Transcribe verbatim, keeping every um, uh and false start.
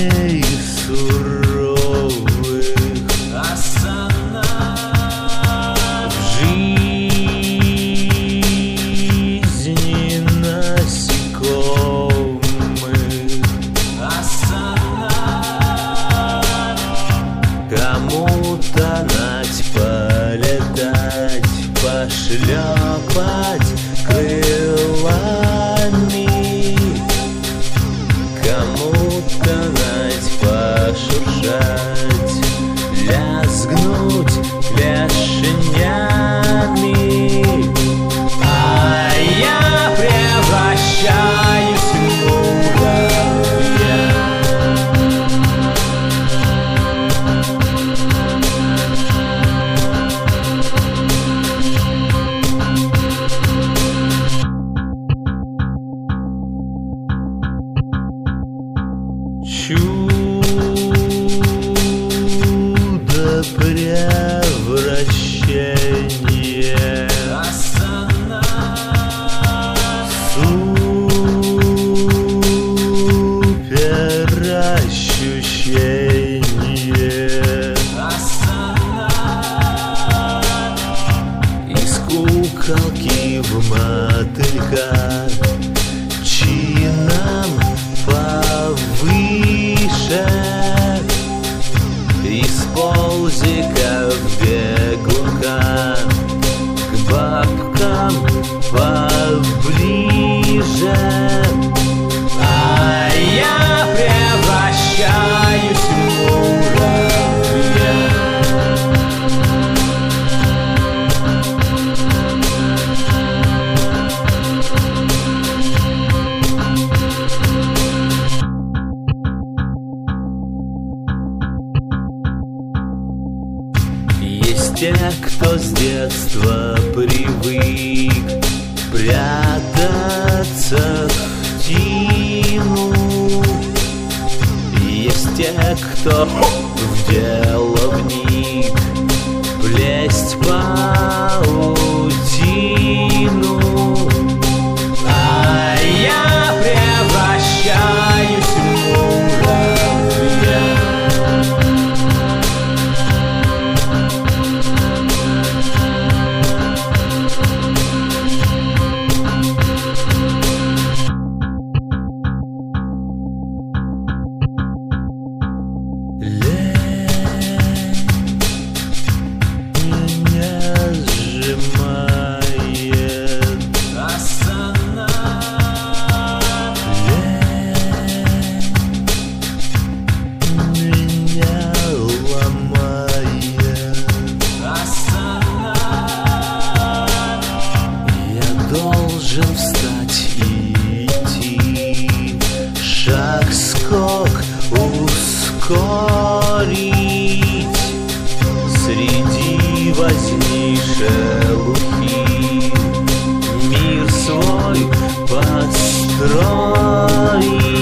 дней суровых в жизни насекомых. Кому-то нать полетать, пошлепать крылами, кому-то нать пошуршать, лязгнуть клешнями. А я превращаюсь в муравья. Чудо превращения, супер ощущение. Из куколки в мотылька, чином повыше, из ползика в бегунка, к бабкам поближе. А я превращаюсь в муравья. Есть те, кто с детства привык прятаться в тину. Есть те, кто в дело вник, плесть паутину. А я превращаюсь в муравья. Должен встать и идти, шаг-скок ускорить, среди возни шелухи мир свой построить.